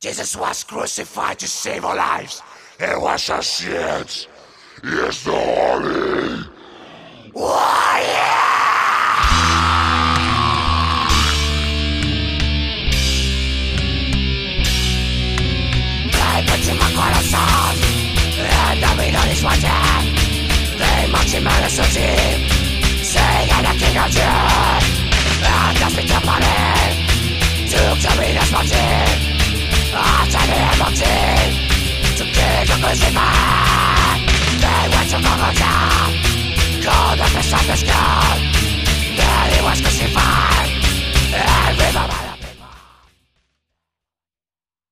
Jesus was crucified to save our lives. He was our sins. He is the Holy One.